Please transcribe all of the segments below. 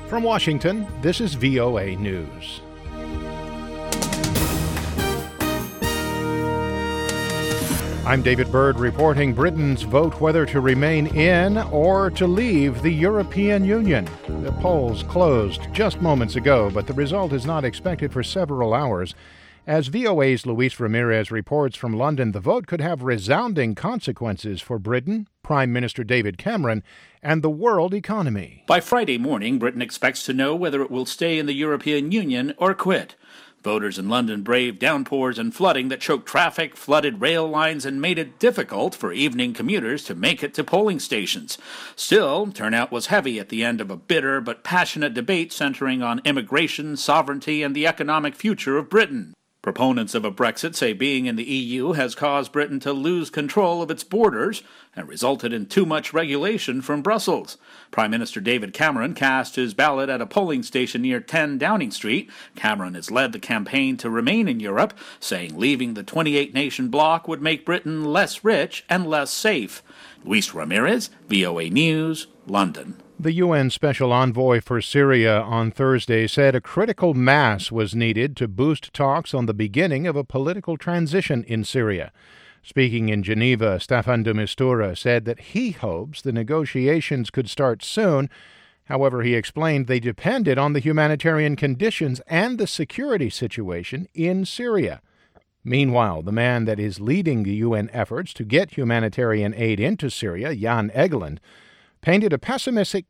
From Washington, this is VOA News. I'm David Byrd reporting Britain's vote whether to remain in or to leave the European Union. The polls closed just moments ago, but the result is not expected for several hours. As VOA's Luis Ramirez reports from London, the vote could have resounding consequences for Britain, Prime Minister David Cameron, and the world economy. By Friday morning, Britain expects to know whether it will stay in the European Union or quit. Voters in London braved downpours and flooding that choked traffic, flooded rail lines, and made it difficult for evening commuters to make it to polling stations. Still, turnout was heavy at the end of a bitter but passionate debate centering on immigration, sovereignty, and the economic future of Britain. Proponents of a Brexit say being in the EU has caused Britain to lose control of its borders and resulted in too much regulation from Brussels. Prime Minister David Cameron cast his ballot at a polling station near 10 Downing Street. Cameron has led the campaign to remain in Europe, saying leaving the 28-nation bloc would make Britain less rich and less safe. Luis Ramirez, VOA News, London. The UN Special Envoy for Syria on Thursday said a critical mass was needed to boost talks on the beginning of a political transition in Syria. Speaking in Geneva, Staffan de Mistura said that he hopes the negotiations could start soon. However, he explained they depended on the humanitarian conditions and the security situation in Syria. Meanwhile, the man that is leading the UN efforts to get humanitarian aid into Syria, Jan Egeland, painted a pessimistic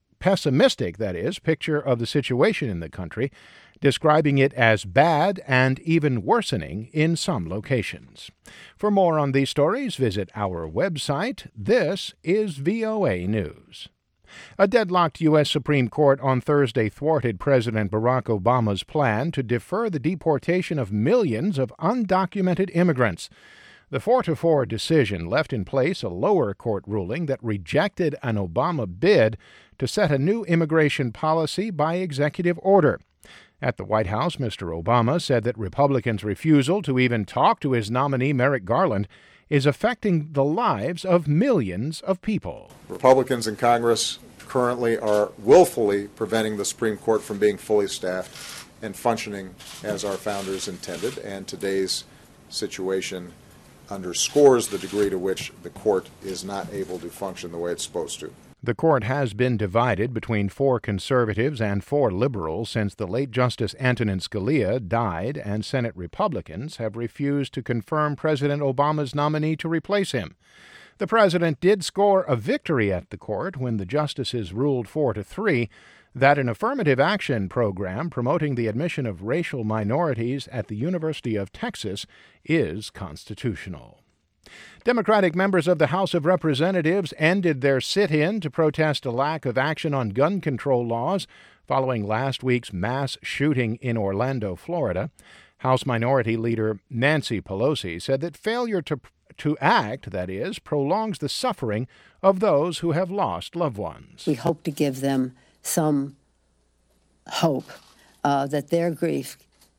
picture of the situation in the country, describing it as bad and even worsening in some locations. For more on these stories, visit our website. This is VOA News. A deadlocked U.S. Supreme Court on Thursday thwarted President Barack Obama's plan to defer the deportation of millions of undocumented immigrants. The 4-4 decision left in place a lower court ruling that rejected an Obama bid to set a new immigration policy by executive order. At the White House, Mr. Obama said that Republicans' refusal to even talk to his nominee, Merrick Garland, is affecting the lives of millions of people. Republicans in Congress currently are willfully preventing the Supreme Court from being fully staffed and functioning as our founders intended, and today's situation underscores the degree to which the court is not able to function the way it's supposed to. The court has been divided between 4 conservatives and 4 liberals since the late Justice Antonin Scalia died, and Senate Republicans have refused to confirm President Obama's nominee to replace him. The president did score a victory at the court when the justices ruled 4-3 that an affirmative action program promoting the admission of racial minorities at the University of Texas is constitutional. Democratic members of the House of Representatives ended their sit-in to protest a lack of action on gun control laws following last week's mass shooting in Orlando, Florida. House Minority Leader Nancy Pelosi said that failure to act, that is, prolongs the suffering of those who have lost loved ones. We hope to give them some hope that their grief,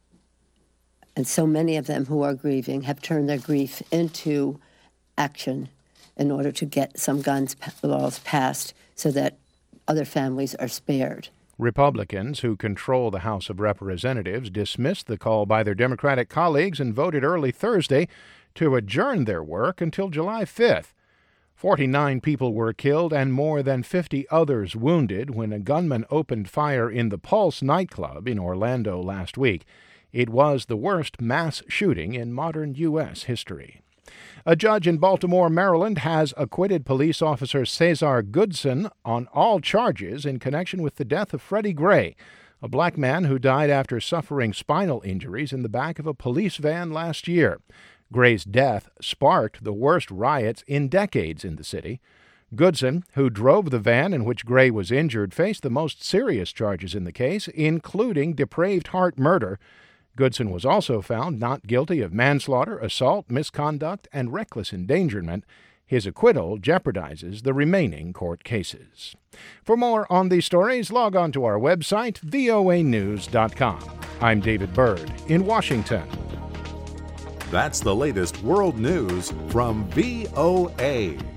and so many of them who are grieving, have turned their grief into action in order to get some guns laws passed so that other families are spared. Republicans, who control the House of Representatives, dismissed the call by their Democratic colleagues and voted early Thursday to adjourn their work until July 5th. 49 people were killed and more than 50 others wounded when a gunman opened fire in the Pulse nightclub in Orlando last week. It was the worst mass shooting in modern U.S. history. A judge in Baltimore, Maryland, has acquitted police officer Cesar Goodson on all charges in connection with the death of Freddie Gray, a black man who died after suffering spinal injuries in the back of a police van last year. Gray's death sparked the worst riots in decades in the city. Goodson, who drove the van in which Gray was injured, faced the most serious charges in the case, including depraved heart murder. Goodson was also found not guilty of manslaughter, assault, misconduct, and reckless endangerment. His acquittal jeopardizes the remaining court cases. For more on these stories, log on to our website, voanews.com. I'm David Byrd in Washington. That's the latest world news from VOA.